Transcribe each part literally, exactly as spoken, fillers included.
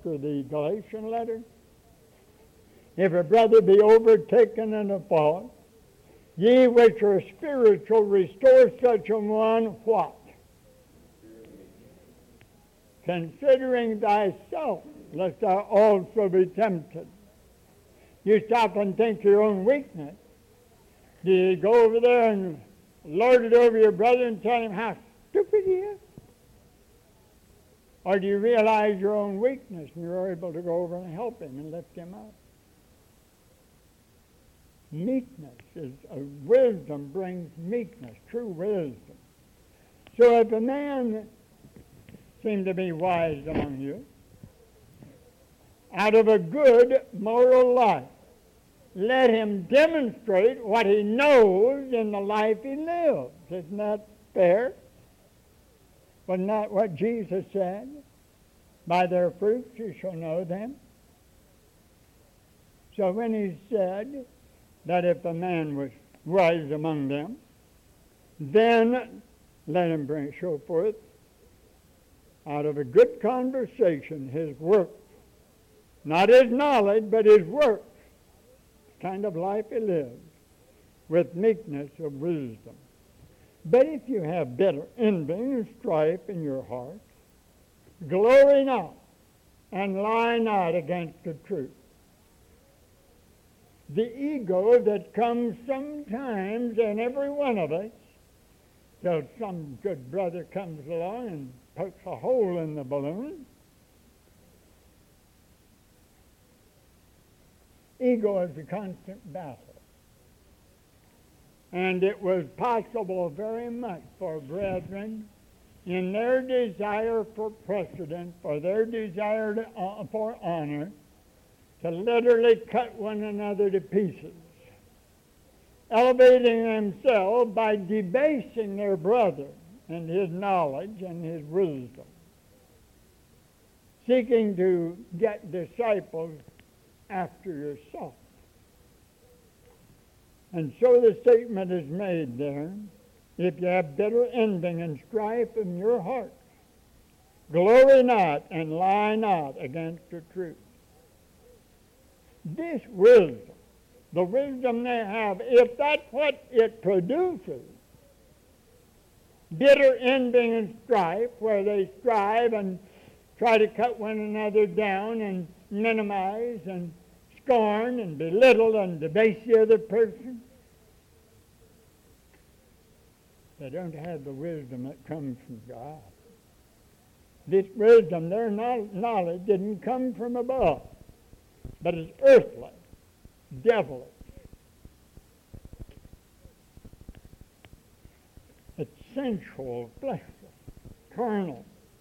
after the Galatian letter? If a brother be overtaken in a fault, ye which are spiritual, restore such a one what? Considering thyself, lest thou also be tempted. You stop and think your own weakness. Do you go over there and lord it over your brother and tell him how stupid he is? Or do you realize your own weakness and you're able to go over and help him and lift him up? Meekness is a wisdom brings meekness, true wisdom. So if a man seems to be wise among you, out of a good moral life, let him demonstrate what he knows in the life he lives. Isn't that fair? Wasn't that what Jesus said? By their fruits you shall know them. So when he said that if a man was wise among them, then let him bring, show forth out of a good conversation his work. Not his knowledge, but his work. Kind of life he lives, with meekness of wisdom. But if you have bitter envy and strife in your heart, glory not, and lie not against the truth. The ego that comes sometimes in every one of us, till some good brother comes along and pokes a hole in the balloon. Ego is a constant battle. And it was possible very much for brethren in their desire for precedence, for their desire to, uh, for honor, to literally cut one another to pieces, elevating themselves by debasing their brother and his knowledge and his wisdom, seeking to get disciples after yourself. And so the statement is made there, if you have bitter envy and strife in your heart, glory not and lie not against the truth. This wisdom, the wisdom they have, if that's what it produces, bitter envy and strife, where they strive and try to cut one another down and minimize and scorn and belittle and debase the other person, they don't have the wisdom that comes from God. This wisdom, their knowledge, didn't come from above, but it's earthly, devilish. It's sensual, fleshly, carnal.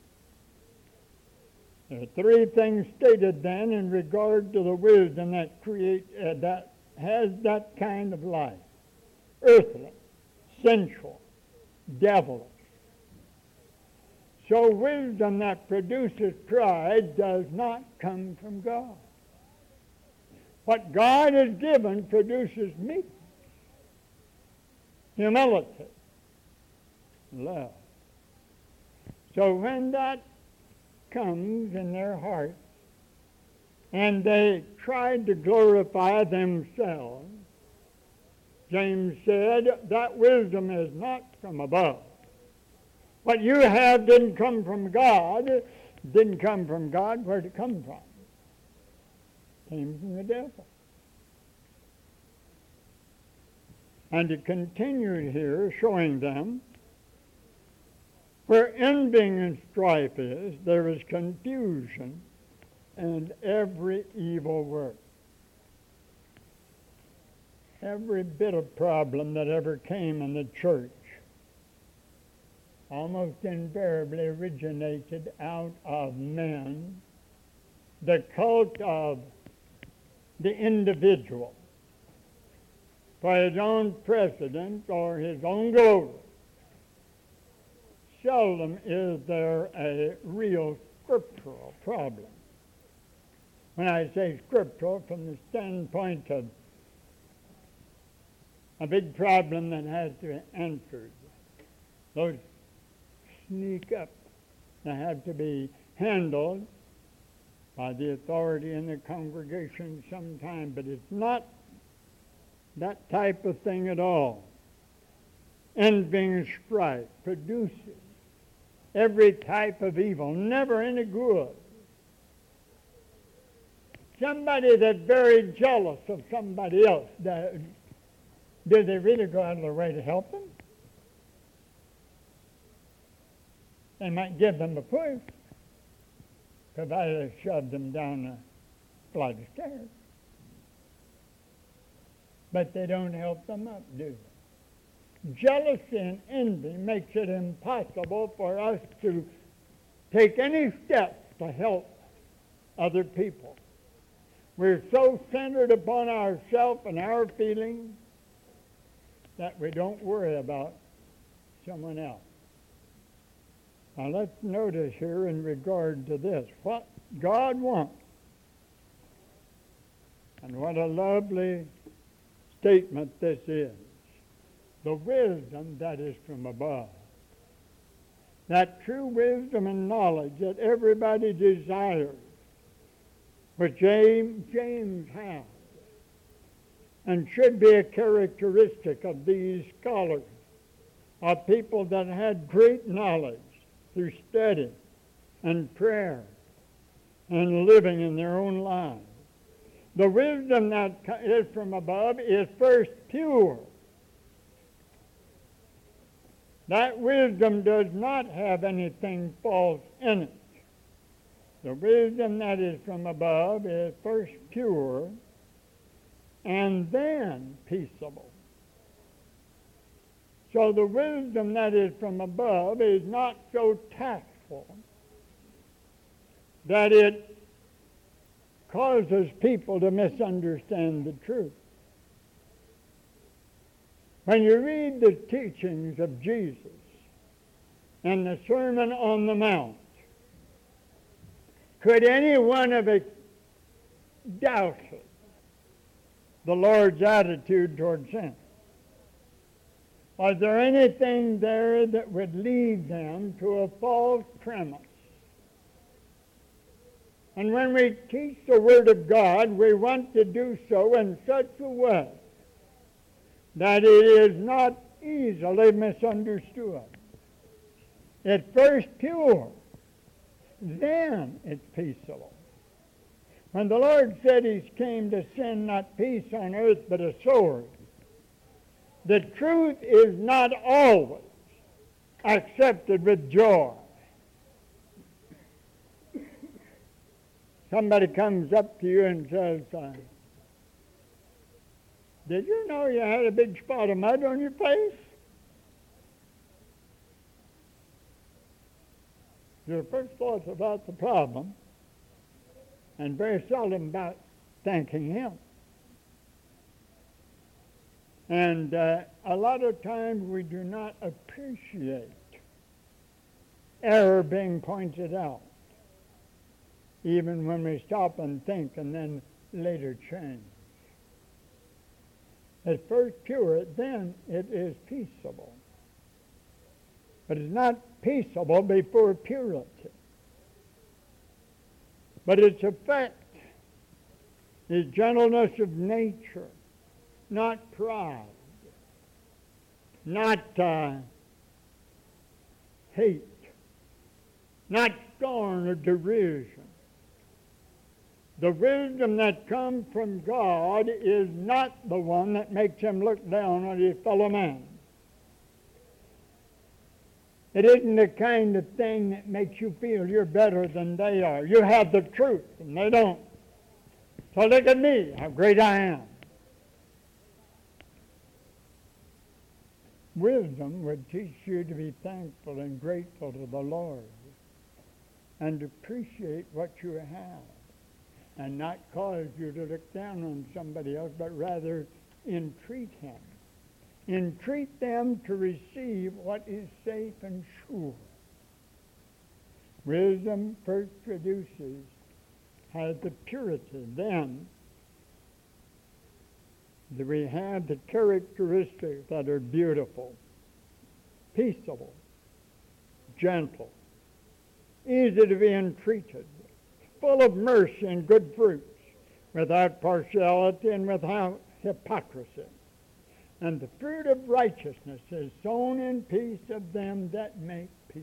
There are three things stated then in regard to the wisdom that create uh, that has that kind of life: earthly, sensual, devilish. So wisdom that produces pride does not come from God. What God has given produces meekness, humility, love. So when that comes in their hearts and they try to glorify themselves, James said that wisdom is not from above. What you have didn't come from God. Didn't come from God. Where'd it come from? Came from the devil. And it continued here, showing them where envy and strife is, there is confusion and every evil work. Every bit of problem that ever came in the church almost invariably originated out of men, the cult of the individual, for his own precedence or his own glory. Seldom is there a real scriptural problem. When I say scriptural, from the standpoint of a big problem that has to be answered, those sneak up that have to be handled by the authority in the congregation sometime, but it's not that type of thing at all. Envy and strife produces every type of evil, never any good. Somebody that's very jealous of somebody else, do they really go out of their way to help them? They might give them a push, provided they shove them down a flight of stairs. But they don't help them up, do they? Jealousy and envy makes it impossible for us to take any steps to help other people. We're so centered upon ourselves and our feelings that we don't worry about someone else. Now let's notice here in regard to this, what God wants. And what a lovely statement this is. The wisdom that is from above. That true wisdom and knowledge that everybody desires, which James, James has, and should be a characteristic of these scholars, of people that had great knowledge through study and prayer and living in their own lives. The wisdom that is from above is first pure. That wisdom does not have anything false in it. The wisdom that is from above is first pure and then peaceable. So the wisdom that is from above is not so tactful that it causes people to misunderstand the truth. When you read the teachings of Jesus and the Sermon on the Mount, could any one of it doubt the Lord's attitude toward sin? Was there anything there that would lead them to a false premise? And when we teach the Word of God, we want to do so in such a way that it is not easily misunderstood. It's first pure, then it's peaceable. When the Lord said He came to send not peace on earth but a sword, the truth is not always accepted with joy. Somebody comes up to you and says, uh, did you know you had a big spot of mud on your face? Your first thought's about the problem, and very seldom about thanking Him. And uh, a lot of times we do not appreciate error being pointed out, even when we stop and think and then later change. At first pure, then it is peaceable. But it's not peaceable before purity. But its effect is gentleness of nature, not pride, not uh, hate, not scorn or derision. The wisdom that comes from God is not the one that makes him look down on his fellow man. It isn't the kind of thing that makes you feel you're better than they are. You have the truth, and they don't. So look at me, how great I am. Wisdom would teach you to be thankful and grateful to the Lord and appreciate what you have, and not cause you to look down on somebody else, but rather entreat him. Entreat them to receive what is safe and sure. Wisdom first produces, has the purity. Then we have the characteristics that are beautiful, peaceable, gentle, easy to be entreated, full of mercy and good fruits, without partiality and without hypocrisy. And the fruit of righteousness is sown in peace of them that make peace.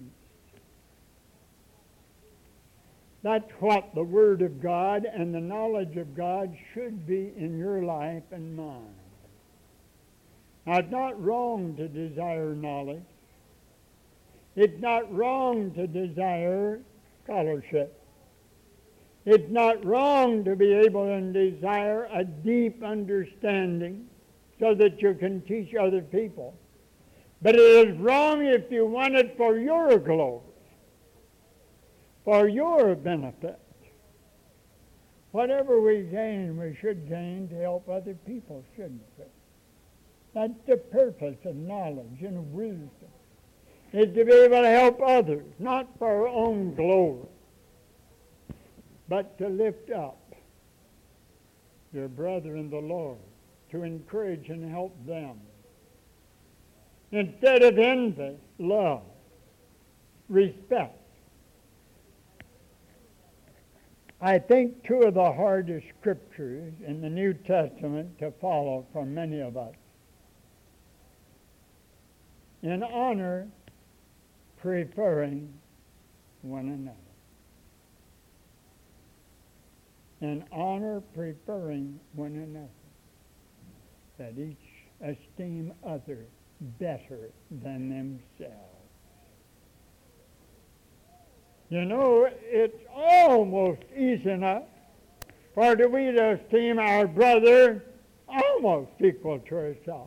That's what the Word of God and the knowledge of God should be in your life and mine. Now, it's not wrong to desire knowledge. It's not wrong to desire scholarship. It's not wrong to be able to desire a deep understanding so that you can teach other people. But it is wrong if you want it for your glory, for your benefit. Whatever we gain, we should gain to help other people, shouldn't we? That's the purpose of knowledge and of wisdom, is to be able to help others, not for our own glory, but to lift up your brother in the Lord, to encourage and help them. Instead of envy, love, respect. I think two of the hardest scriptures in the New Testament to follow for many of us. In honor, preferring one another. In honor, preferring one another. That each esteem others better than themselves. You know, it's almost easy enough for we to esteem our brother almost equal to ourselves.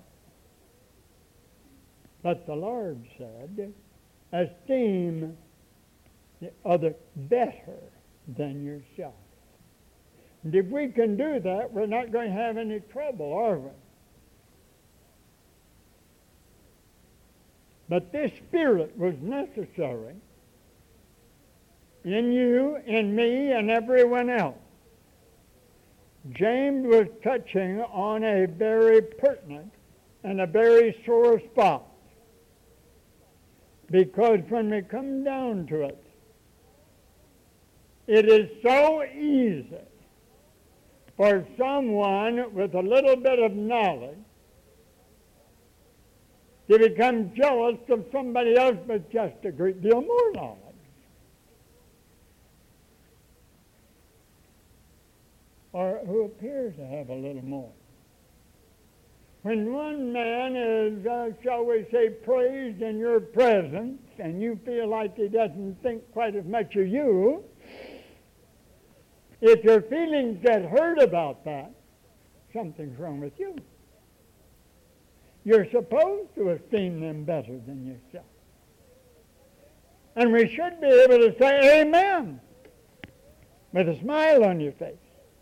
But the Lord said, esteem the other better than yourself. And if we can do that, we're not going to have any trouble, are we? But this spirit was necessary in you, in me, and everyone else. James was touching on a very pertinent and a very sore spot. Because when we come down to it, it is so easy for someone with a little bit of knowledge to become jealous of somebody else with just a great deal more knowledge. Or who appears to have a little more. When one man is, uh, shall we say, praised in your presence, and you feel like he doesn't think quite as much of you, if your feelings get hurt about that, something's wrong with you. You're supposed to esteem them better than yourself. And we should be able to say amen with a smile on your face.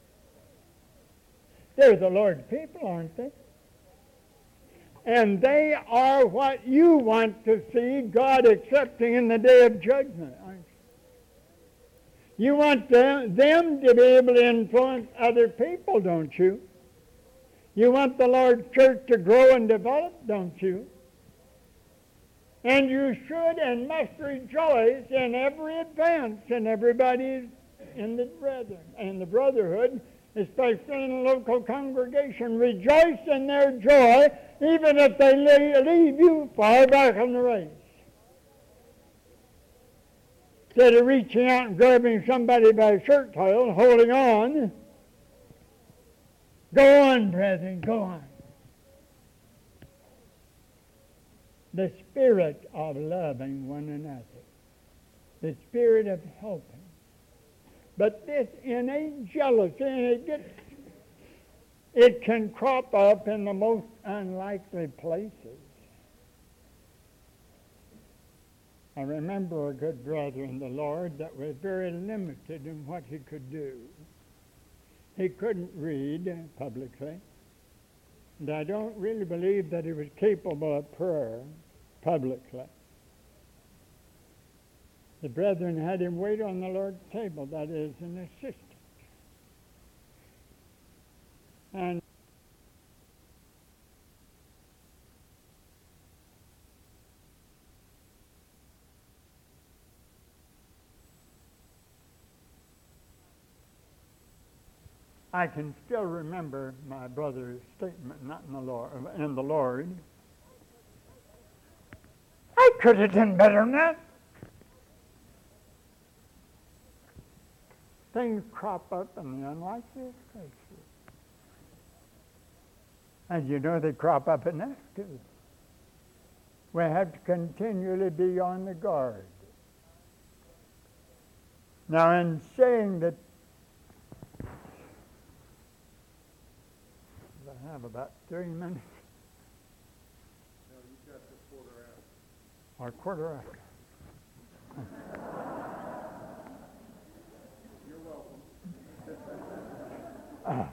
They're the Lord's people, aren't they? And they are what you want to see God accepting in the day of judgment, aren't you? You want them, them to be able to influence other people, don't you? You want the Lord's church to grow and develop, don't you? And you should and must rejoice in every advance in everybody in the brethren and the brotherhood, especially in a local congregation. Rejoice in their joy, even if they leave you far back in the race. Instead of reaching out and grabbing somebody by the shirt tail and holding on, go on, brethren, go on. The spirit of loving one another, the spirit of helping. But this innate jealousy, and it gets, it can crop up in the most unlikely places. I remember a good brother in the Lord that was very limited in what he could do. He couldn't read publicly, and I don't really believe that he was capable of prayer publicly. The brethren had him wait on the Lord's table, that is, an assistant. And I can still remember my brother's statement, not in the Lord, in the Lord. I could have done better than that. Things crop up in the unlikeliest places. And you know they crop up in us too. We have to continually be on the guard. Now, in saying that, I have about three minutes. No, you've got the quarter hour. Or quarter after. You're welcome. uh,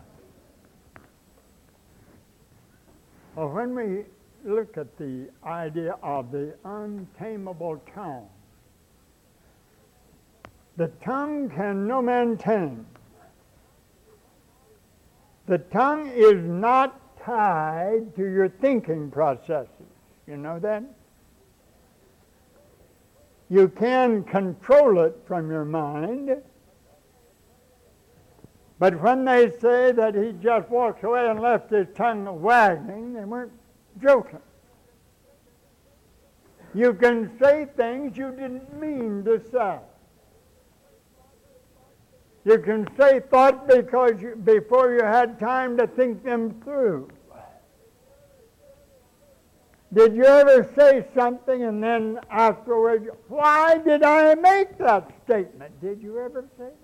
well, when we look at the idea of the untamable tongue, the tongue can no man tame. The tongue is not tied to your thinking processes. You know that? You can control it from your mind. But when they say that he just walks away and left his tongue wagging, they weren't joking. You can say things you didn't mean to say. You can say thoughts because you, before you had time to think them through. Did you ever say something and then afterwards, why did I make that statement? Did you ever say that?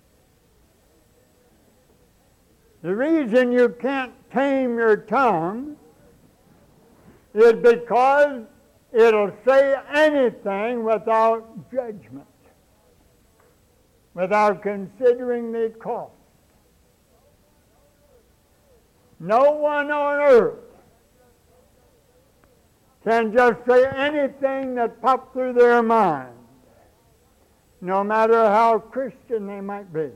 The reason you can't tame your tongue is because it'll say anything without judgment, without considering the cost. No one on earth can just say anything that pops through their mind, no matter how Christian they might be.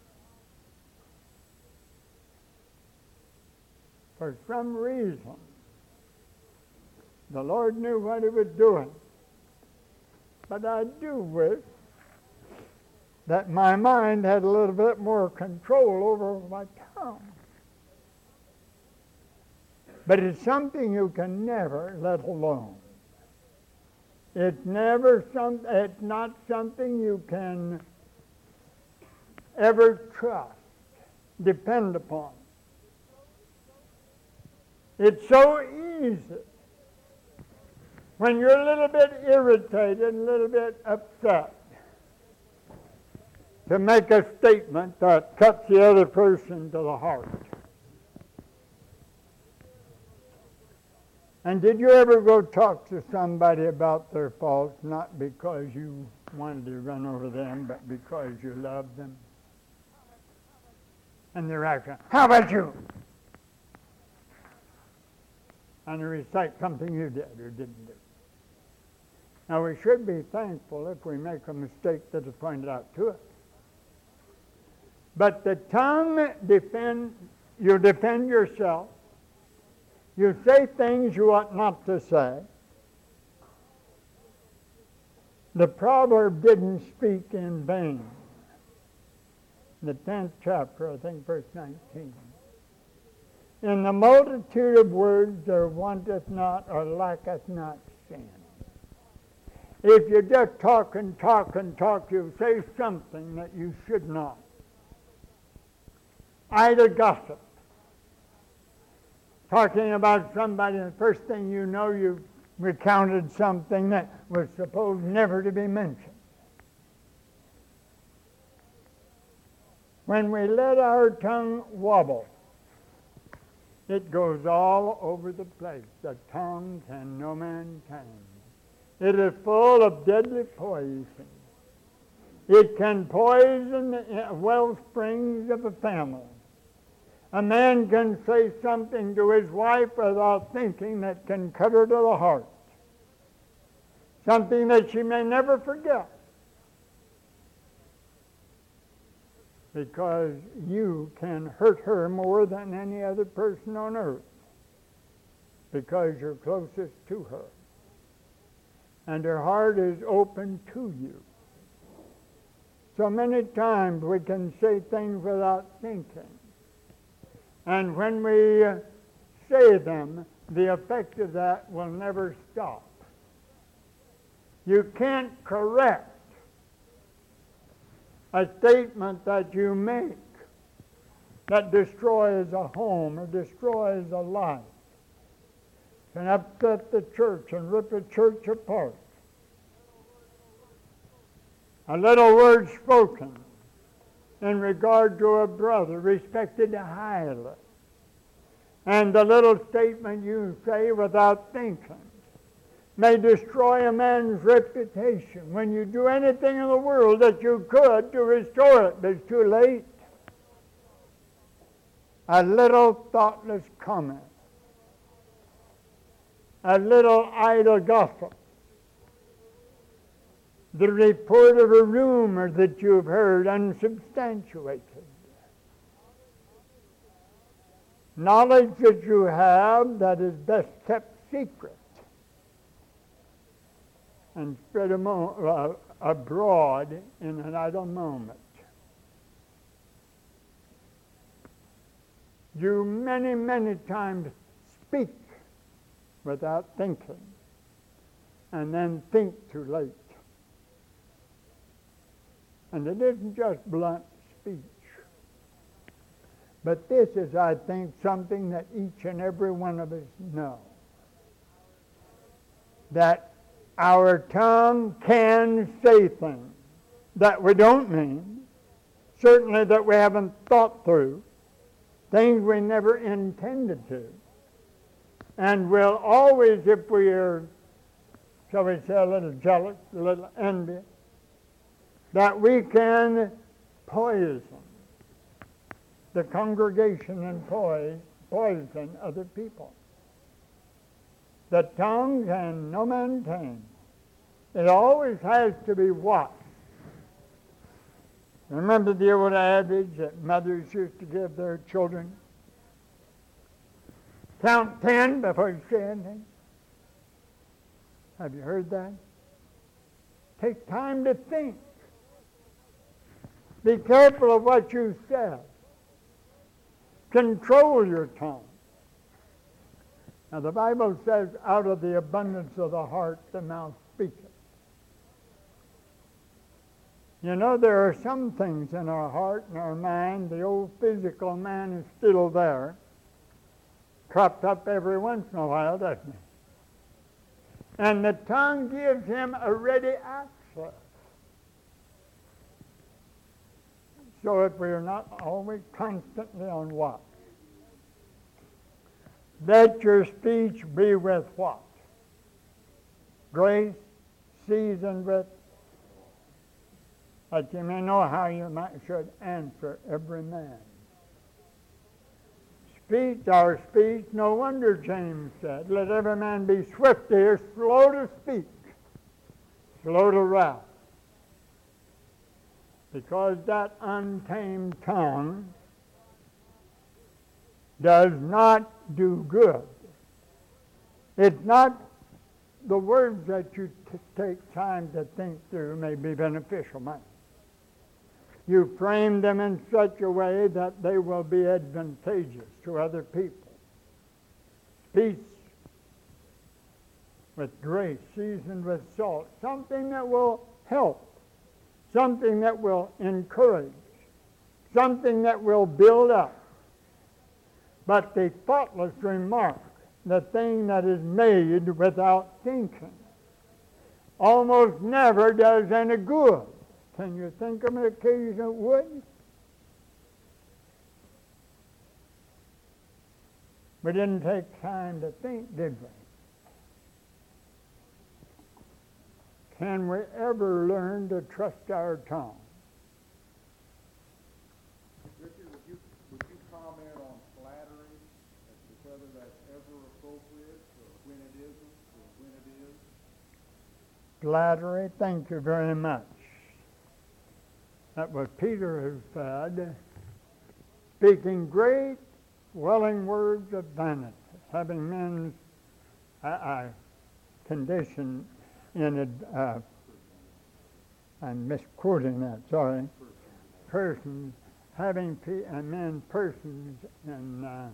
For some reason, the Lord knew what he was doing. But I do wish that my mind had a little bit more control over my tongue. But it's something you can never let alone. It's never some. It's not something you can ever trust, depend upon. It's so easy when you're a little bit irritated, a little bit upset, to make a statement that cuts the other person to the heart. And did you ever go talk to somebody about their faults, not because you wanted to run over them, but because you loved them? And they're asking, how about you? And they recite something you did or didn't do. Now, we should be thankful if we make a mistake that is pointed out to us. But the tongue, defend, you defend yourself. You say things you ought not to say. The proverb didn't speak in vain. The tenth chapter, I think, verse nineteen. In the multitude of words there wanteth not or lacketh not sin. If you just talk and talk and talk, you say something that you should not. Either gossip, talking about somebody, and the first thing you know, you've recounted something that was supposed never to be mentioned. When we let our tongue wobble, it goes all over the place. The tongue can no man tame. It is full of deadly poison. It can poison the well springs of a family. A man can say something to his wife without thinking that can cut her to the heart. Something that she may never forget. Because you can hurt her more than any other person on earth. Because you're closest to her. And her heart is open to you. So many times we can say things without thinking. And when we uh, say them, the effect of that will never stop. You can't correct a statement that you make that destroys a home or destroys a life, can upset the church and rip the church apart. A little word spoken in regard to a brother respected highly, and the little statement you say without thinking may destroy a man's reputation when you do anything in the world that you could to restore it, but it's too late. A little thoughtless comment, a little idle gossip, the report of a rumor that you've heard unsubstantiated, knowledge that you have that is best kept secret and spread amo- uh, abroad in an idle moment. You many, many times speak without thinking, and then think too late. And it isn't just blunt speech, but this is, I think, something that each and every one of us know. That our tongue can say things that we don't mean, certainly that we haven't thought through, things we never intended to. And we'll always, if we are, shall we say, a little jealous, a little envious, that we can poison the congregation and poison, poison other people. The tongue can no man tame. It always has to be watched. Remember the old adage that mothers used to give their children? Count ten before you say anything. Have you heard that? Take time to think. Be careful of what you say. Control your tongue. Now the Bible says, out of the abundance of the heart the mouth speaketh. You know, there are some things in our heart and our mind, the old physical man is still there, cropped up every once in a while, doesn't he? And the tongue gives him a ready access. So if we are not always constantly on watch, let your speech be with what? Grace, seasoned with, that you may know how you might, should answer every man. Speech, our speech, no wonder James said, let every man be swift to hear, slow to speak, slow to wrath. Because that untamed tongue does not do good. It's not the words that you t- take time to think through may be beneficial, might. You frame them in such a way that they will be advantageous to other people. Speech with grace, seasoned with salt, something that will help, something that will encourage, something that will build up. But the thoughtless remark, the thing that is made without thinking, almost never does any good. Can you think of an occasion it would? We didn't take time to think, did we? Can we ever learn to trust our tongue? Richard, would you, would you comment on flattery as to whether that's ever appropriate, or when it isn't, or when it is? Flattery, thank you very much. That was Peter who said, speaking great, welling words of vanity, having men's uh, uh, condition in it, uh, I'm misquoting that, sorry, persons having pe- uh, men, persons, and uh,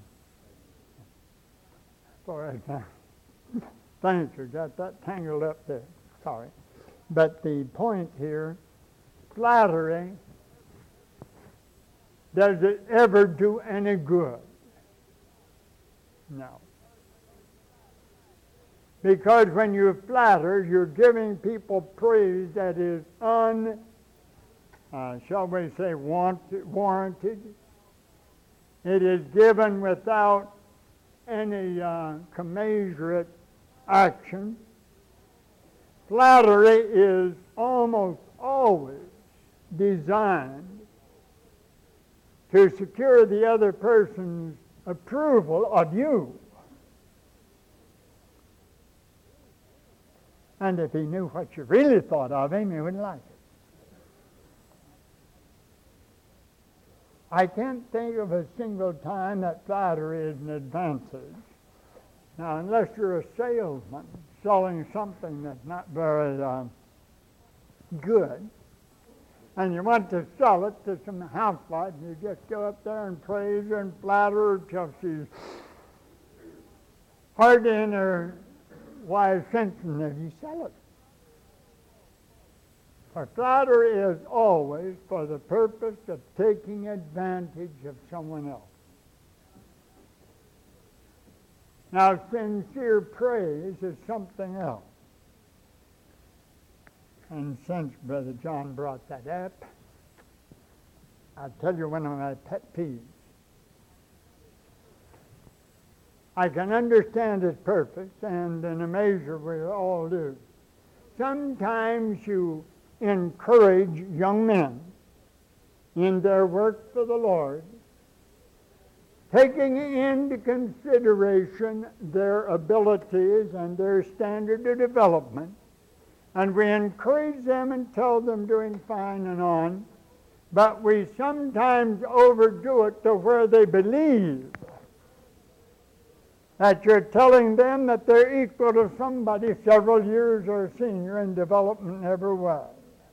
for example, thank you, got that tangled up there. Sorry, but the point here, flattery. Does it ever do any good? No. Because when you flatter, you're giving people praise that is un, uh, shall we say, want, warranted. It is given without any uh, commensurate action. Flattery is almost always designed to secure the other person's approval of you. And if he knew what you really thought of him, he wouldn't like it. I can't think of a single time that flattery is an advantage. Now, unless you're a salesman selling something that's not very uh, good, and you want to sell it to some housewife, and you just go up there and praise her and flatter her till she's hardly in her wise sense, and then you sell it. For flattery is always for the purpose of taking advantage of someone else. Now, sincere praise is something else. And since Brother John brought that up, I'll tell you one of my pet peeves. I can understand his purpose, and in a measure we all do. Sometimes you encourage young men in their work for the Lord, taking into consideration their abilities and their standard of development, and we encourage them and tell them doing fine and on, but we sometimes overdo it to where they believe that you're telling them that they're equal to somebody several years or senior in development in every way.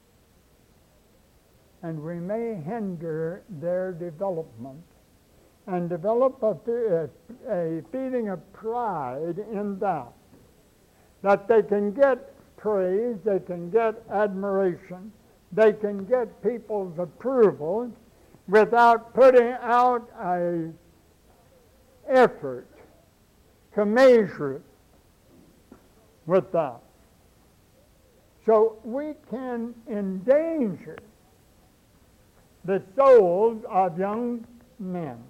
And we may hinder their development and develop a, a feeling of pride in that, that they can get praise, they can get admiration, they can get people's approval without putting out a effort commensurate with that. So we can endanger the souls of young men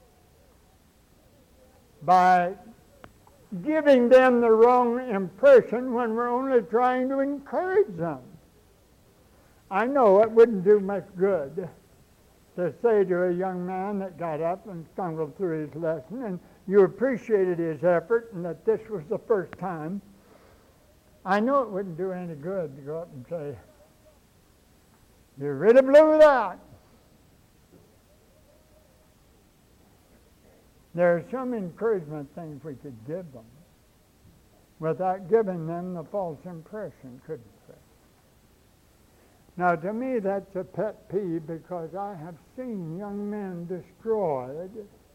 by giving them the wrong impression when we're only trying to encourage them. I know it wouldn't do much good to say to a young man that got up and stumbled through his lesson, and you appreciated his effort and that this was the first time. I know it wouldn't do any good to go up and say, "You really blew that." There are some encouragement things we could give them without giving them the false impression, couldn't we? Now, to me, that's a pet peeve because I have seen young men destroyed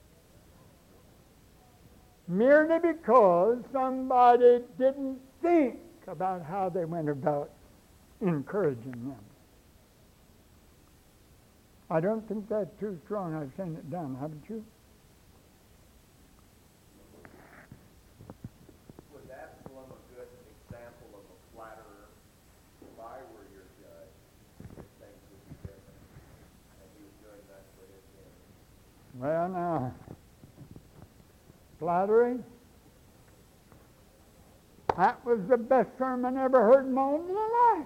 merely because somebody didn't think about how they went about encouraging them. I don't think that's too strong. I've seen it done, haven't you? Was Absalom a good example of a flatterer? If I were your judge, things would be different. And he was doing that for his end. Well, now, flattery? That was the best sermon I ever heard in my whole life.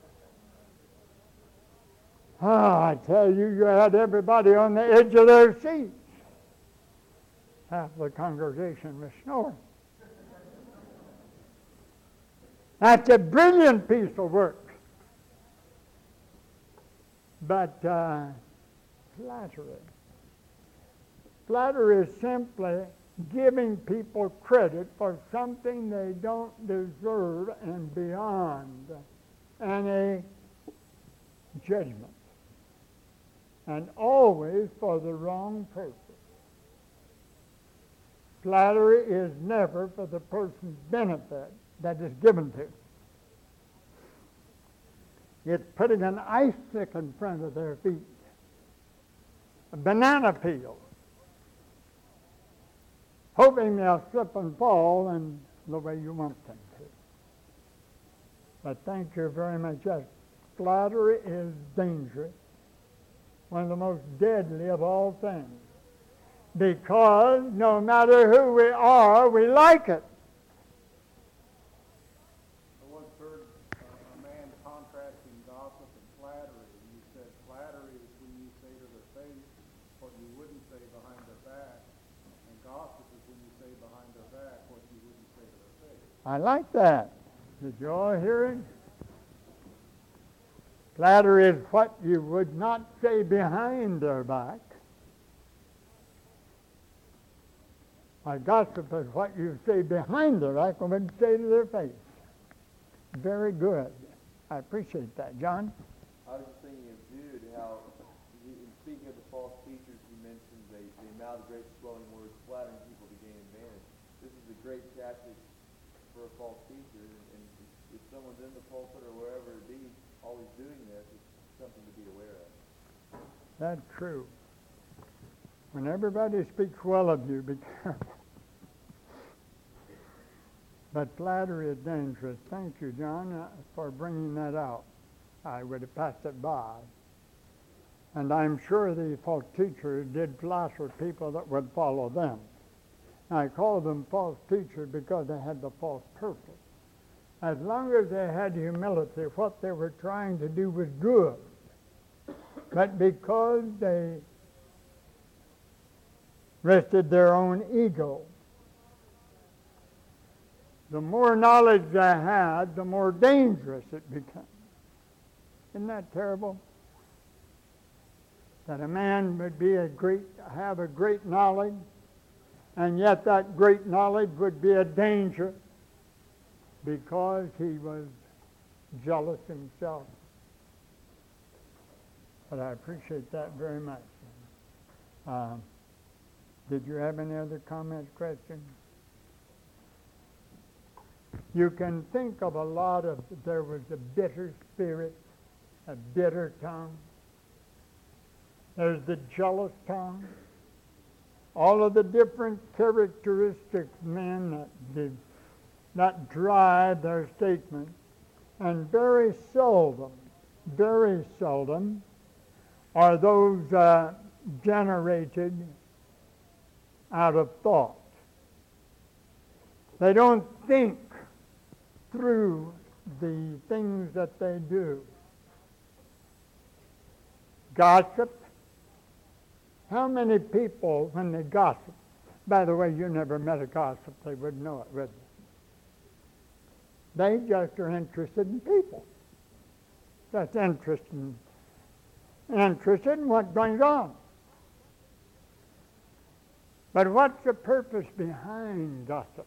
Oh, I tell you, you had everybody on the edge of their seats. Half the congregation was snoring. That's a brilliant piece of work. But uh, flattery. Flattery is simply giving people credit for something they don't deserve and beyond any judgment. and always for the wrong purpose. Flattery is never for the person's benefit that is given to. It's putting an ice stick in front of their feet, a banana peel, hoping they'll slip and fall in the way you want them to. But thank you very much. Yes, flattery is dangerous, one of the most deadly of all things, because no matter who we are, we like it. I once heard uh, a man contrasting gossip and flattery, and he said flattery is when you say to their face what you wouldn't say behind their back, and gossip is when you say behind their back what you wouldn't say to their face. I like that. Did you all hear it? Flattery is what you would not say behind their back. My gossip is what you say behind their back and wouldn't say to their face. Very good. I appreciate that. John? I was just thinking of Jude, how, he, in speaking of the false teachers, he mentioned they, they mouth great swelling words, flattering people to gain advantage. This is a great tactic for a false teacher, and, and if someone's in the pulpit or wherever it be, always doing this, it's something to be aware of. That's true. When everybody speaks well of you, be careful. But flattery is dangerous. Thank you, John, uh, for bringing that out. I would have passed it by. And I'm sure the false teachers did flatter people that would follow them. I call them false teachers because they had the false purpose. As long as they had humility, what they were trying to do was good. But because they rested their own ego, the more knowledge they had, the more dangerous it became. Isn't that terrible? That a man would be a great, have a great knowledge, and yet that great knowledge would be a danger because he was jealous himself. But I appreciate that very much. Uh, did you have any other comments, questions? You can think of a lot of, there was a bitter spirit, a bitter tongue. There's the jealous tongue. All of the different characteristics men that did not drive their statement. And very seldom, very seldom are those uh, generated out of thought. They don't think through the things that they do. Gossip. How many people, when they gossip, by the way, you never met a gossip, they wouldn't know it, would they? They just are interested in people. Just interested in, interested in what's going on. But what's the purpose behind gossip?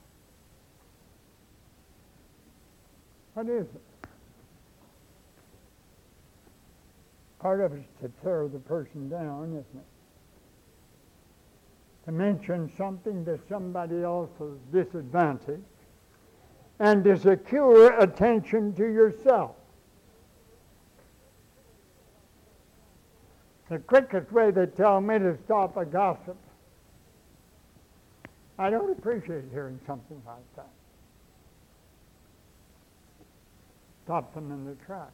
What is it? Part of it's to tear the person down, isn't it? To mention something to somebody else's disadvantage and to secure attention to yourself. The quickest way they tell me to stop a gossip, I don't appreciate hearing something like that. Stop them in their tracks.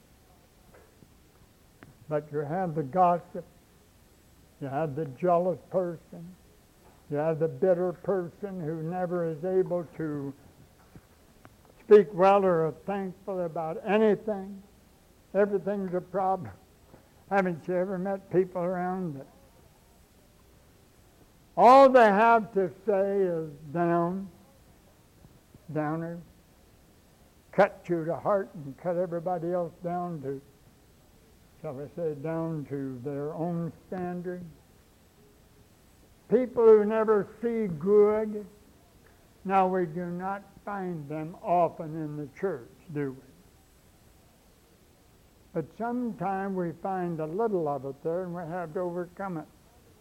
But you have the gossip, you have the jealous person, you have the bitter person who never is able to speak well or are thankful about anything. Everything's a problem. Haven't you ever met people around that all they have to say is down, downer, cut you to heart and cut everybody else down to, shall we say, down to their own standard. People who never see good, now we do not find them often in the church, do we? But sometimes we find a little of it there and we have to overcome it.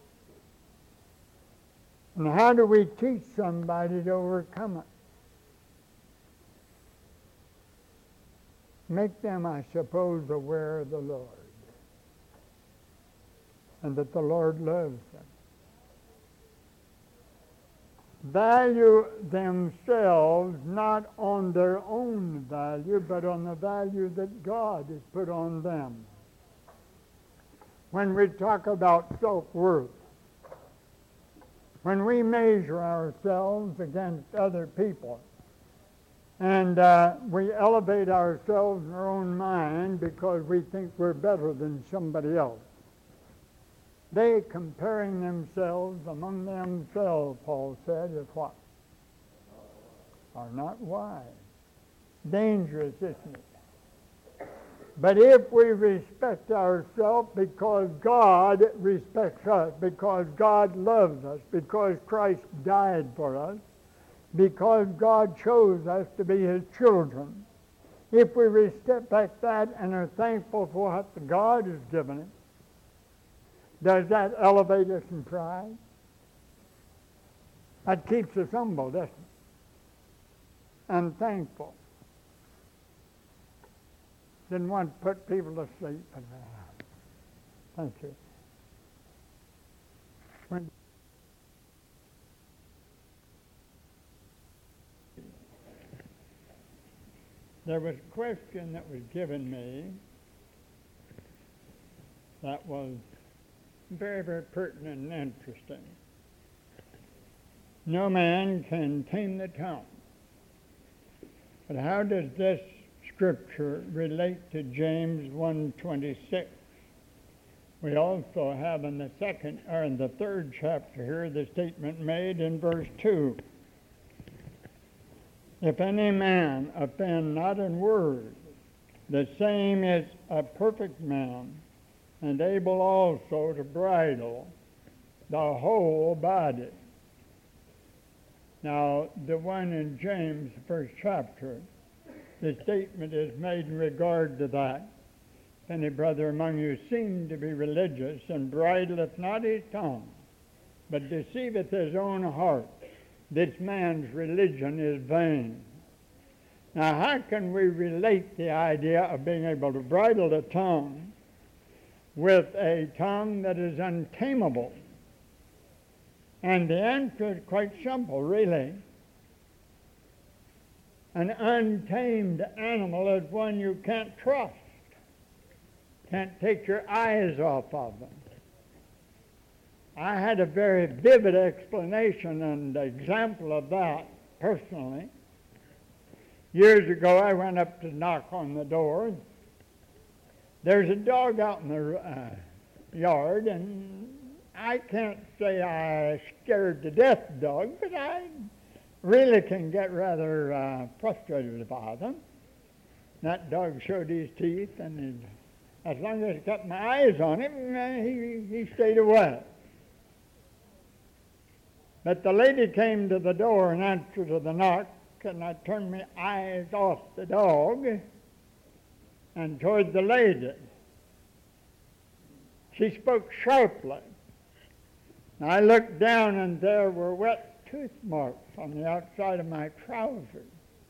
And how do we teach somebody to overcome it? Make them, I suppose, aware of the Lord and that the Lord loves them. Value themselves not on their own value, but on the value that God has put on them. When we talk about self-worth, when we measure ourselves against other people, and uh, we elevate ourselves in our own mind because we think we're better than somebody else, they comparing themselves among themselves, Paul said, is what? Are not wise. Dangerous, isn't it? But if we respect ourselves because God respects us, because God loves us, because Christ died for us, because God chose us to be His children, if we respect that and are thankful for what God has given us, does that elevate us in pride? That keeps us humble, doesn't it? And thankful. Didn't want to put people to sleep. But, uh, thank you. When there was a question that was given me that was very, very pertinent and interesting. No man can tame the tongue. But how does this scripture relate to James one twenty-six? We also have in the second or in the third chapter here the statement made in verse two. If any man offend not in word, the same is a perfect man, and able also to bridle the whole body. Now, the one in James, the first chapter, the statement is made in regard to that. If any brother among you seem to be religious, and bridleth not his tongue, but deceiveth his own heart, this man's religion is vain. Now, how can we relate the idea of being able to bridle the tongue with a tongue that is untamable? And the answer is quite simple, really. An untamed animal is one you can't trust, can't take your eyes off of them. I had a very vivid explanation and example of that personally. Years ago, I went up to knock on the door. There's a dog out in the uh, yard, and I can't say I scared to death the dog, but I really can get rather uh, frustrated about them. That dog showed his teeth, and his, as long as I kept my eyes on him, uh, he, he stayed away. But the lady came to the door in answer to the knock, and I turned my eyes off the dog and toward the lady. She spoke sharply. I looked down, and there were wet tooth marks on the outside of my trousers.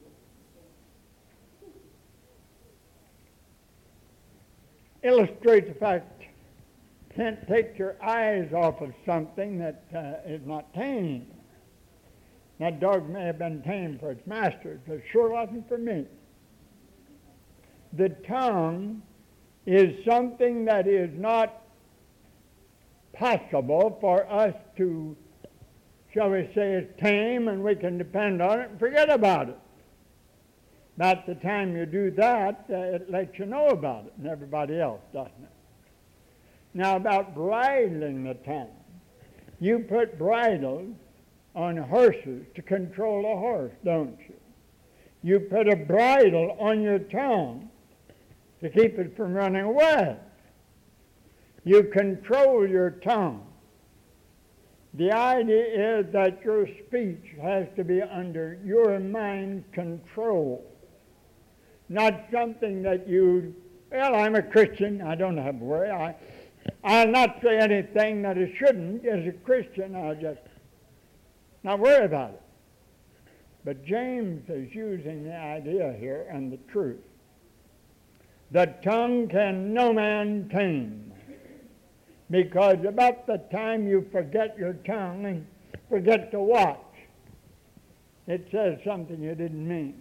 Illustrates the fact you can't take your eyes off of something that uh, is not tame. That dog may have been tame for its master, but it sure wasn't for me. The tongue is something that is not possible for us to, shall we say, is tame, and we can depend on it and forget about it. About the time you do that, uh, it lets you know about it, and everybody else, doesn't it? Now, about bridling the tongue. You put bridles on horses to control a horse, don't you? You put a bridle on your tongue to keep it from running away. You control your tongue. The idea is that your speech has to be under your mind's control, not something that you well, I'm a Christian. I don't have to worry. I, I'll not say anything that I shouldn't. As a Christian, I'll just not worry about it. But James is using the idea here and the truth. The tongue can no man tame, because about the time you forget your tongue and forget to watch, it says something you didn't mean.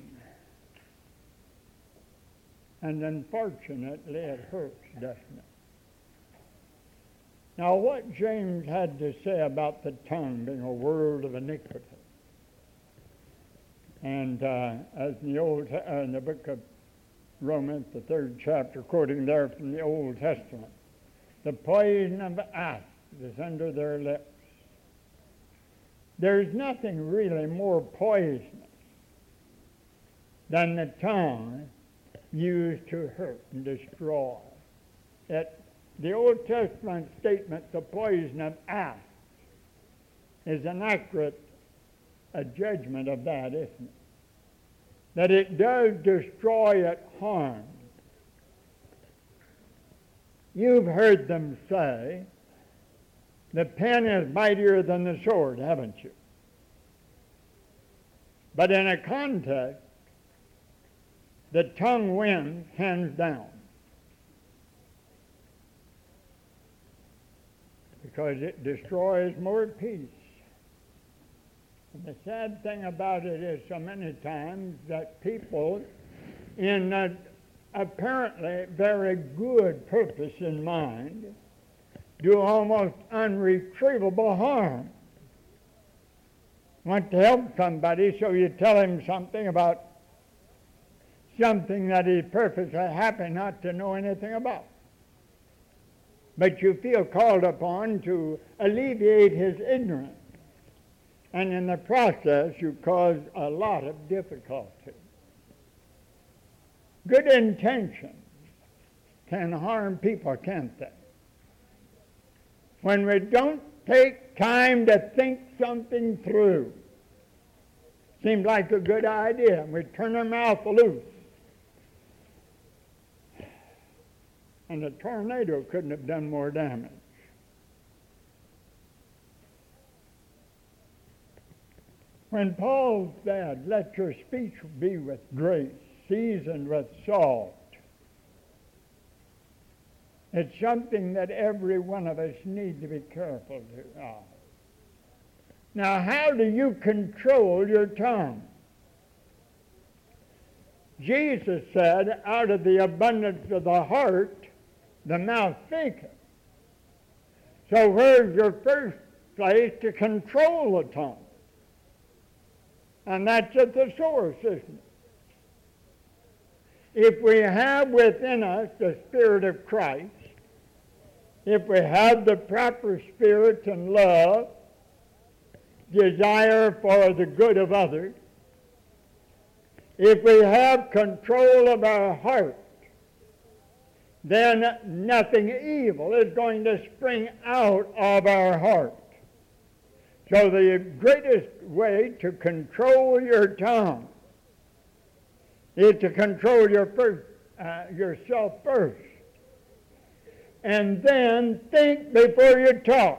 And unfortunately, it hurts, doesn't it? Now, what James had to say about the tongue being a world of iniquity, and uh, as in the old, uh, in the book of Romans, the third chapter, quoting there from the Old Testament, the poison of asps is under their lips. There's nothing really more poisonous than the tongue used to hurt and destroy. It, the Old Testament statement, the poison of asps, is an accurate a judgment of that, isn't it? That it does destroy, it harms. You've heard them say, the pen is mightier than the sword, haven't you? But in a contest, the tongue wins hands down, because it destroys more peace. And the sad thing about it is so many times that people in a apparently very good purpose in mind do almost unretrievable harm. Want to help somebody, so you tell him something about something that he's perfectly happy not to know anything about. But you feel called upon to alleviate his ignorance. And in the process, you cause a lot of difficulty. Good intentions can harm people, can't they? When we don't take time to think something through, seems like a good idea, and we turn our mouth loose. And a tornado couldn't have done more damage. When Paul said, let your speech be with grace, seasoned with salt, it's something that every one of us need to be careful of. Now, how do you control your tongue? Jesus said, out of the abundance of the heart, the mouth speaketh. So where's your first place to control the tongue? And that's at the source, isn't it? If we have within us the Spirit of Christ, if we have the proper spirit and love, desire for the good of others, if we have control of our heart, then nothing evil is going to spring out of our heart. So the greatest way to control your tongue is to control your first, uh, yourself first. And then think before you talk.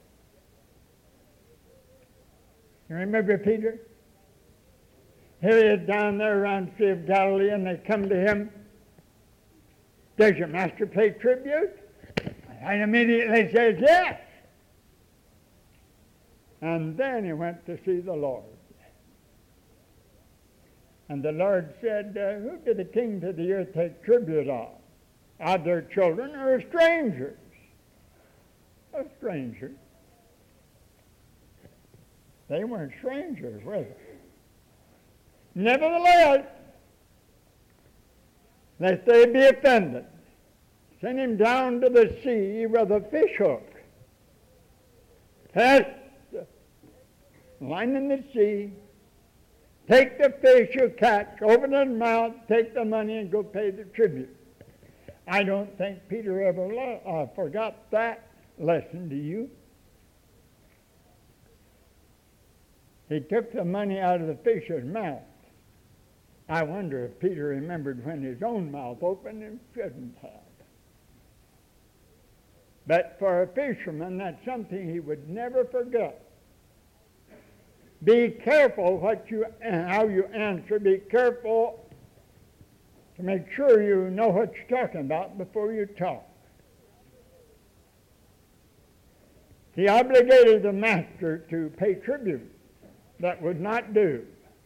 You remember Peter? Here he is down there around the Sea of Galilee, and they come to him. Does your master pay tribute? And immediately says, yes. And then he went to see the Lord. And the Lord said, uh, who did the kings of the earth take tribute of? Of their children or strangers? A stranger. They weren't strangers, were they? Nevertheless, lest they be offended, send him down to the sea with a fish hook. Cast the line in the sea, take the fish you catch, open his mouth, take the money, and go pay the tribute. I don't think Peter ever le- uh, forgot that lesson, do you? He took the money out of the fish's mouth. I wonder if Peter remembered when his own mouth opened and shouldn't have. But for a fisherman, that's something he would never forget. Be careful what you, how you answer. Be careful to make sure you know what you're talking about before you talk. He obligated the master to pay tribute. That would not do.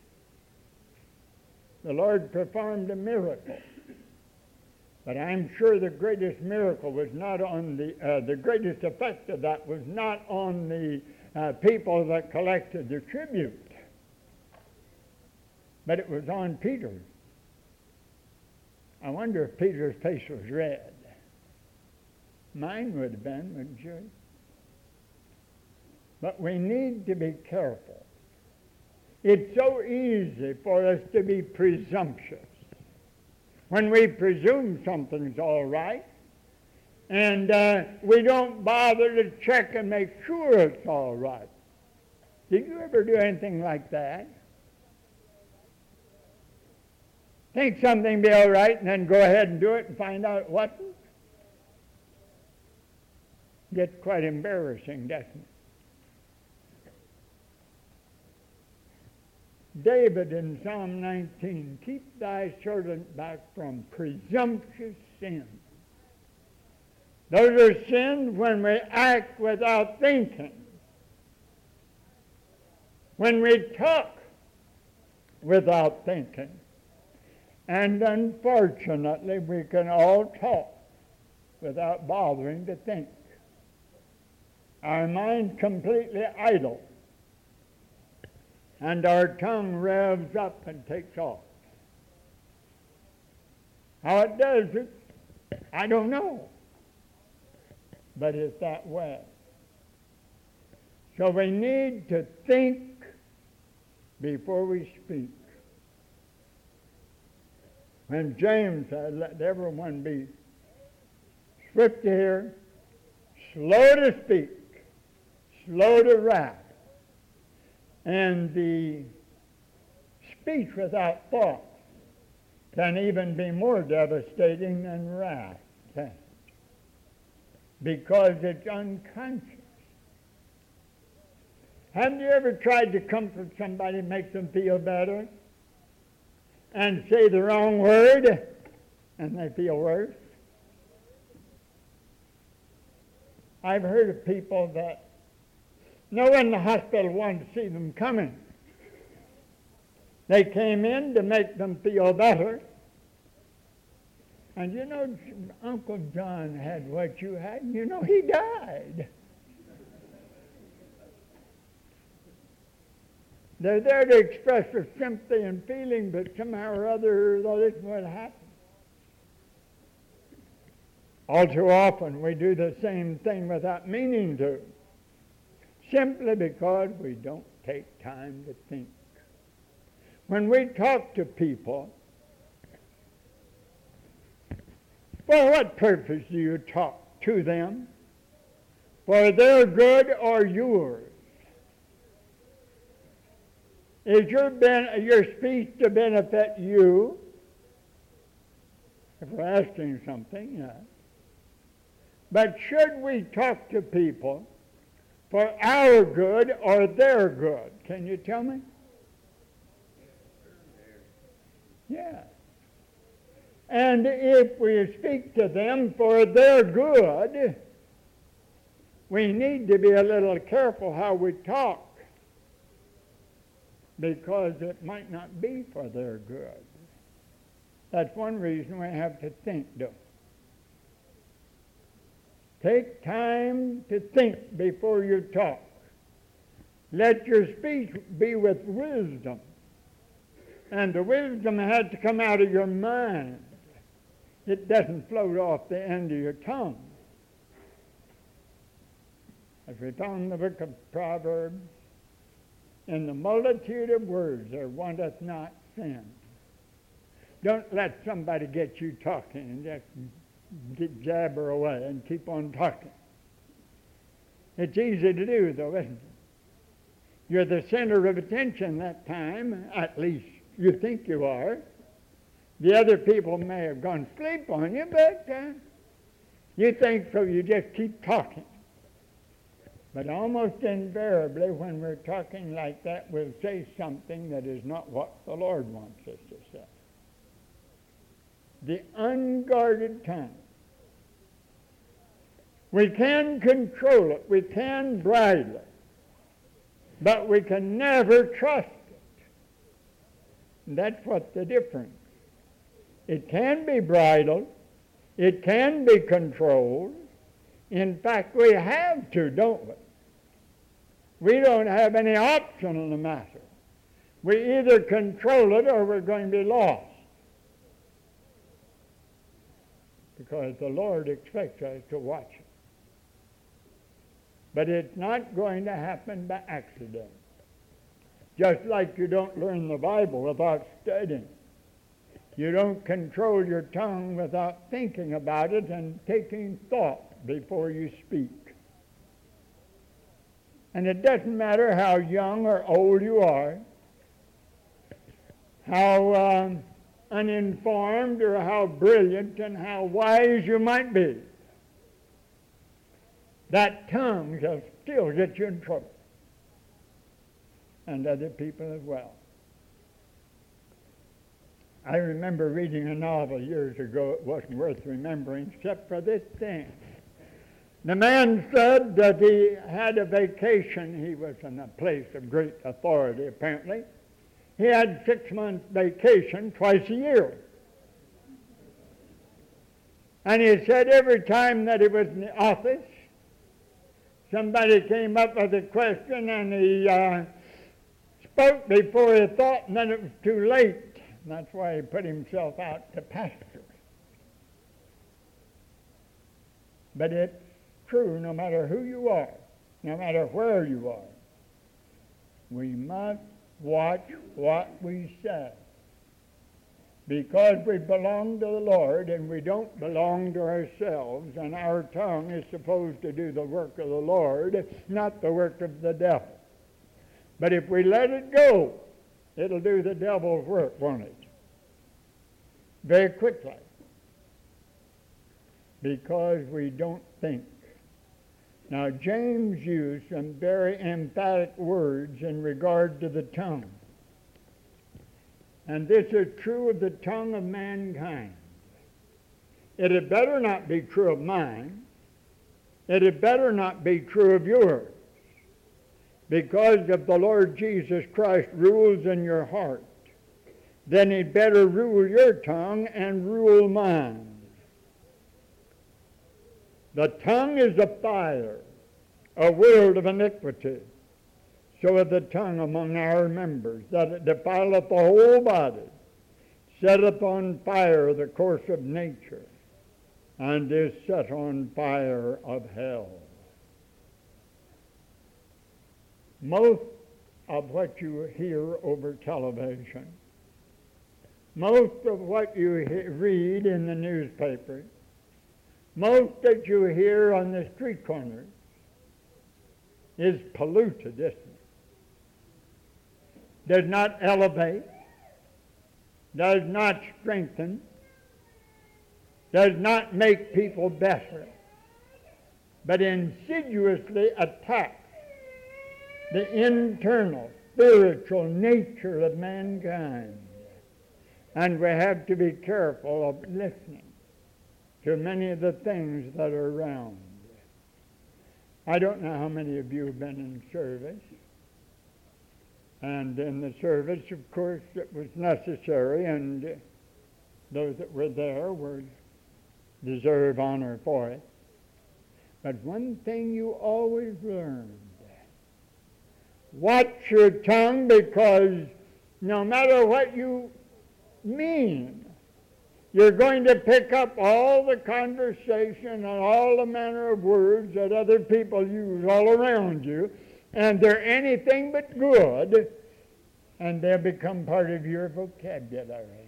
The Lord performed a miracle. But I'm sure the greatest miracle was not on the, uh, the greatest effect of that was not on the uh, people that collected the tribute. But it was on Peter. I wonder if Peter's face was red. Mine would have been, wouldn't you? But we need to be careful. It's so easy for us to be presumptuous. When we presume something's all right, and uh, we don't bother to check and make sure it's all right. Did you ever do anything like that? Think something be all right and then go ahead and do it and find out it wasn't? Gets quite embarrassing, doesn't it? David in Psalm nineteen, keep thy servant back from presumptuous sin. Those are sins when we act without thinking. When we talk without thinking. And unfortunately, we can all talk without bothering to think. Our mind's completely idle. And our tongue revs up and takes off. How it does it, I don't know. But it's that way. So we need to think before we speak. When James said, let everyone be swift to hear, slow to speak, slow to wrath. And the speech without thought can even be more devastating than wrath, because it's unconscious. Haven't you ever tried to comfort somebody, make them feel better, and say the wrong word, and they feel worse? I've heard of people that no one in the hospital wanted to see them coming. They came in to make them feel better. And you know, Uncle John had what you had, and you know, he died. They're there to express their sympathy and feeling, but somehow or other, that isn't what happened. All too often, we do the same thing without meaning to, simply because we don't take time to think. When we talk to people, for what purpose do you talk to them? For their good or yours? Is your, ben- your speech to benefit you? If we're asking something, yes. But should we talk to people for our good or their good? Can you tell me? Yes. And if we speak to them for their good, we need to be a little careful how we talk, because it might not be for their good. That's one reason we have to think, though. Take time to think before you talk. Let your speech be with wisdom. And the wisdom has to come out of your mind. It doesn't float off the end of your tongue. As we found in the book of Proverbs, in the multitude of words there wanteth not sin. Don't let somebody get you talking and just get jabber away and keep on talking. It's easy to do, though, isn't it? You're the center of attention that time, at least you think you are. The other people may have gone to sleep on you, but uh, you think so, you just keep talking. But almost invariably, when we're talking like that, we'll say something that is not what the Lord wants us to say. The unguarded tongue. We can control it, we can bridle it, but we can never trust it. And that's what the difference. It can be bridled, it can be controlled. In fact, we have to, don't we? We don't have any option in the matter. We either control it or we're going to be lost. Because the Lord expects us to watch it. But it's not going to happen by accident. Just like you don't learn the Bible without studying. You don't control your tongue without thinking about it and taking thought before you speak. And it doesn't matter how young or old you are, how um, uninformed or how brilliant and how wise you might be. That tongue shall still get you in trouble. And other people as well. I remember reading a novel years ago. It wasn't worth remembering except for this thing. The man said that he had a vacation. He was in a place of great authority, apparently. He had six months vacation twice a year. And he said every time that he was in the office, somebody came up with a question and he uh, spoke before he thought, and then it was too late. And that's why he put himself out to pasture. But it's true no matter who you are, no matter where you are. We must watch what we say. Because we belong to the Lord and we don't belong to ourselves, and our tongue is supposed to do the work of the Lord, not the work of the devil. But if we let it go, it'll do the devil's work, won't it? Very quickly. Because we don't think. Now, James used some very emphatic words in regard to the tongue. And this is true of the tongue of mankind. It had better not be true of mine. It had better not be true of yours. Because if the Lord Jesus Christ rules in your heart, then he'd better rule your tongue and rule mine. The tongue is a fire, a world of iniquity. So is the tongue among our members, that it defileth the whole body, setteth on fire the course of nature, and is set on fire of hell. Most of what you hear over television, most of what you he- read in the newspapers, most that you hear on the street corners is polluted, isn't it? Does not elevate, does not strengthen, does not make people better, but insidiously attacks the internal spiritual nature of mankind. And we have to be careful of listening to many of the things that are around. I don't know how many of you have been in service. And in the service, of course, it was necessary, and those that were there were deserve honor for it. But one thing you always learned, watch your tongue, because no matter what you mean, you're going to pick up all the conversation and all the manner of words that other people use all around you, and they're anything but good, and they'll become part of your vocabulary,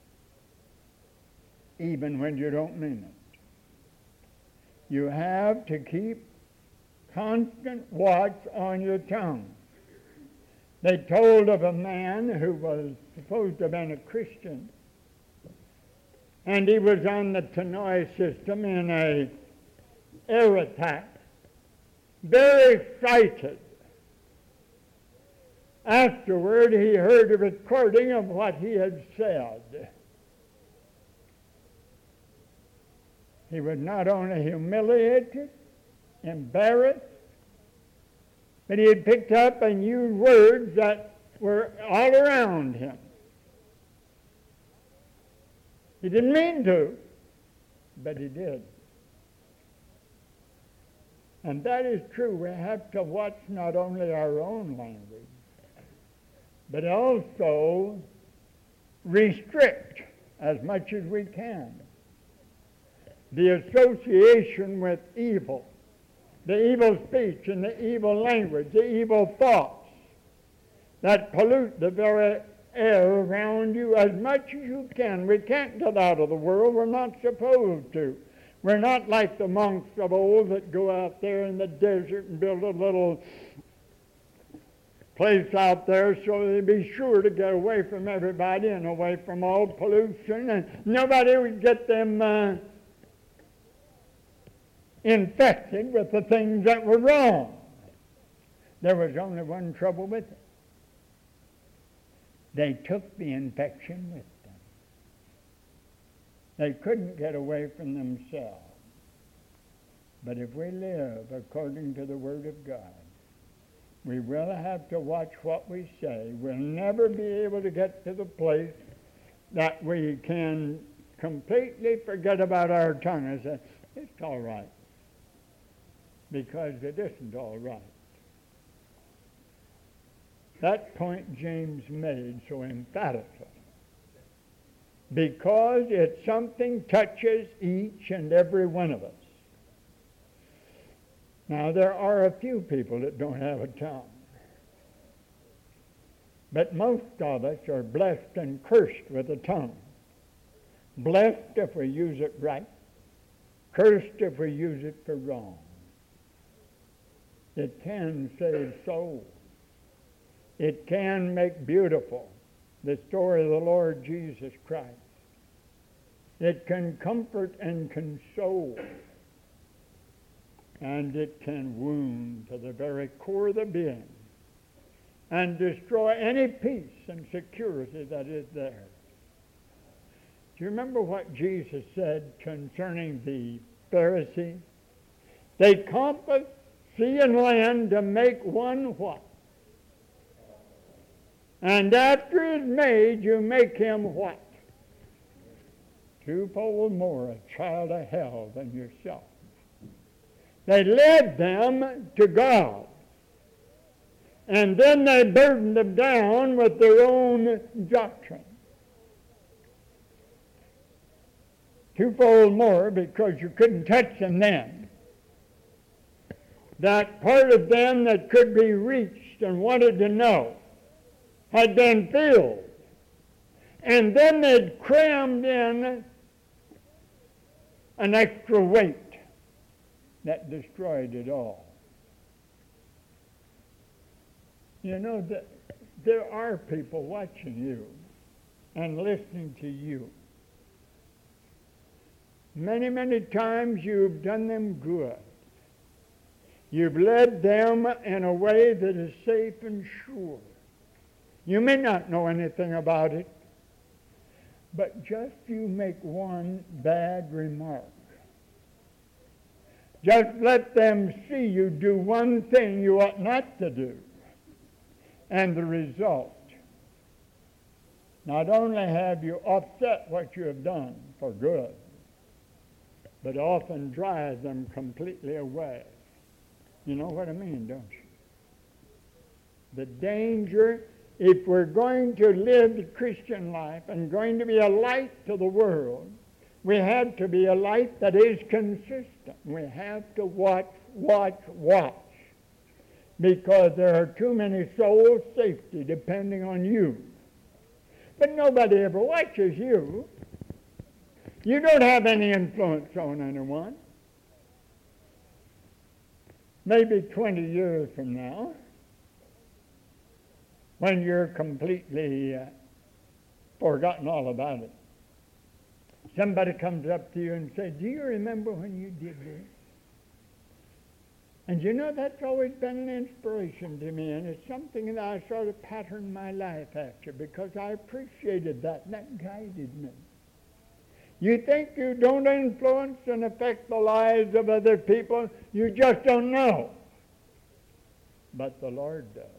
even when you don't mean it. You have to keep constant watch on your tongue. They told of a man who was supposed to have been a Christian, and he was on the Tannoy system in a air attack, very frightened. Afterward, he heard a recording of what he had said. He was not only humiliated, embarrassed, but he had picked up and used words that were all around him. He didn't mean to, but he did. And that is true. We have to watch not only our own language, but also restrict as much as we can the association with evil, the evil speech and the evil language, the evil thoughts that pollute the very air around you as much as you can. We can't get out of the world. We're not supposed to. We're not like the monks of old that go out there in the desert and build a little place out there so they'd be sure to get away from everybody and away from all pollution, and nobody would get them uh, infected with the things that were wrong. There was only one trouble with it. They took the infection with them. They couldn't get away from themselves. But if we live according to the Word of God, we will have to watch what we say. We'll never be able to get to the place that we can completely forget about our tongue and say, it's all right. Because it isn't all right. That point James made so emphatically. Because it's something touches each and every one of us. Now, there are a few people that don't have a tongue. But most of us are blessed and cursed with a tongue. Blessed if we use it right. Cursed if we use it for wrong. It can save souls. It can make beautiful the story of the Lord Jesus Christ. It can comfort and console. And it can wound to the very core of the being and destroy any peace and security that is there. Do you remember what Jesus said concerning the Pharisees? They compass sea and land to make one what? And after it's made, you make him what? Twofold more a child of hell than yourself. They led them to God. And then they burdened them down with their own doctrine. Twofold more because you couldn't touch them then. That part of them that could be reached and wanted to know had been filled. And then they'd crammed in an extra weight that destroyed it all. You know, that there are people watching you and listening to you. Many, many times you've done them good. You've led them in a way that is safe and sure. You may not know anything about it, but just you make one bad remark. Just let them see you do one thing you ought not to do. And the result, not only have you offset what you have done for good, but often drive them completely away. You know what I mean, don't you? The danger, if we're going to live the Christian life and going to be a light to the world, we have to be a light that is consistent. We have to watch, watch, watch. Because there are too many souls' safety depending on you. But nobody ever watches you. You don't have any influence on anyone. Maybe twenty years from now, when you're completely uh, forgotten all about it, Somebody comes up to you and says, do you remember when you did this? And you know, that's always been an inspiration to me, and it's something that I sort of patterned my life after because I appreciated that, and that guided me. You think you don't influence and affect the lives of other people, you just don't know. But the Lord does.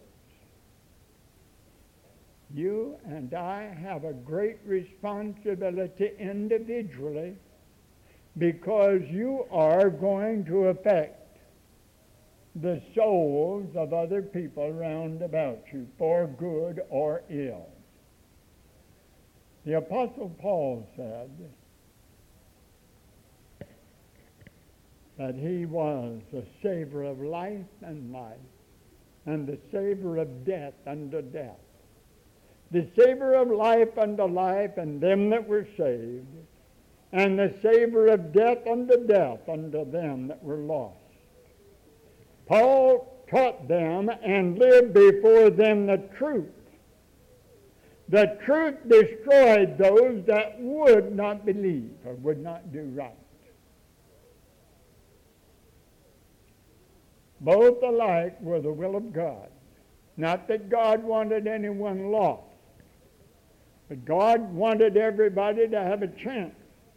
You and I have a great responsibility individually because you are going to affect the souls of other people round about you, for good or ill. The Apostle Paul said that he was the savor of life and life, and the savor of death unto death. The savor of life unto life, and them that were saved, and the savor of death unto death unto them that were lost. Paul taught them and lived before them the truth. The truth destroyed those that would not believe or would not do right. Both alike were the will of God. Not that God wanted anyone lost, but God wanted everybody to have a chance.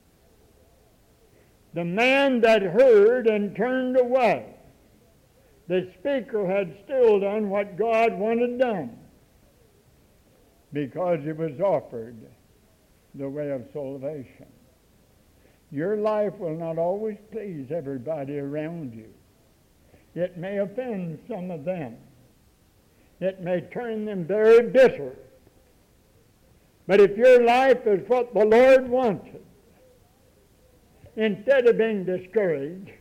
The man that heard and turned away, the speaker had still done what God wanted done because it was offered the way of salvation. Your life will not always please everybody around you. It may offend some of them. It may turn them very bitter. But if your life is what the Lord wanted, instead of being discouraged,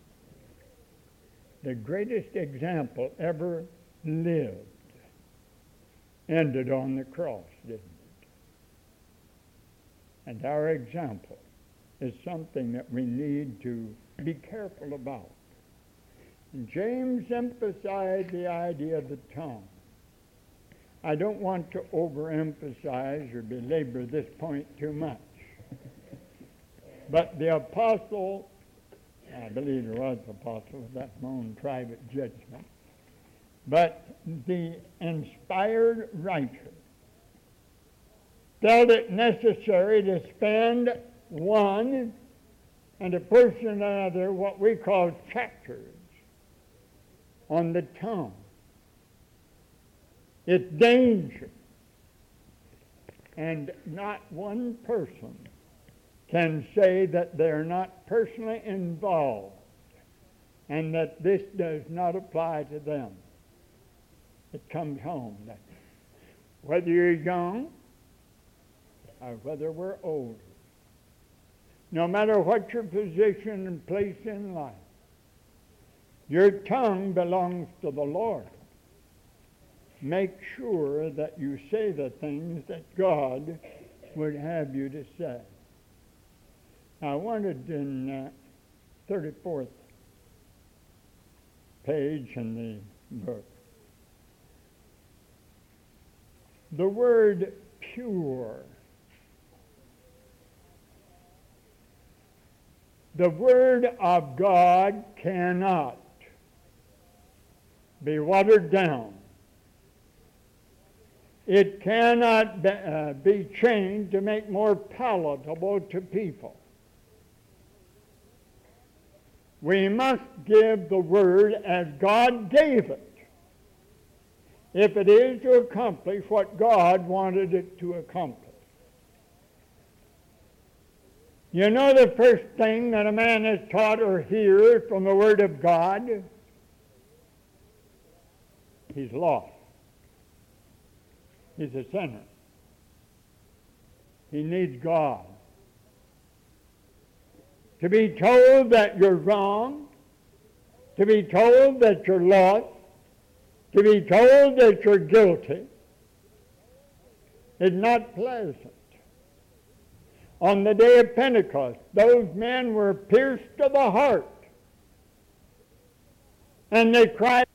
the greatest example ever lived ended on the cross, didn't it? And our example is something that we need to be careful about. And James emphasized the idea of the tongue. I don't want to overemphasize or belabor this point too much. But the apostle, I believe there was an apostle, that's my own private judgment, but the inspired writer felt it necessary to spend one and a portion another what we call chapters on the tongue. Its danger. And not one person can say that they're not personally involved and that this does not apply to them. It comes home. That whether you're young or whether we're older, no matter what your position and place in life, your tongue belongs to the Lord. Make sure that you say the things that God would have you to say. I wanted in uh, thirty-fourth page in the book, the word pure. The word of God cannot be watered down. It cannot be, uh, be changed to make more palatable to people. We must give the word as God gave it, if it is to accomplish what God wanted it to accomplish. You know the first thing that a man is taught or hears from the Word of God? He's lost. He's a sinner. He needs God. To be told that you're wrong, to be told that you're lost, to be told that you're guilty, is not pleasant. On the day of Pentecost, those men were pierced to the heart, and they cried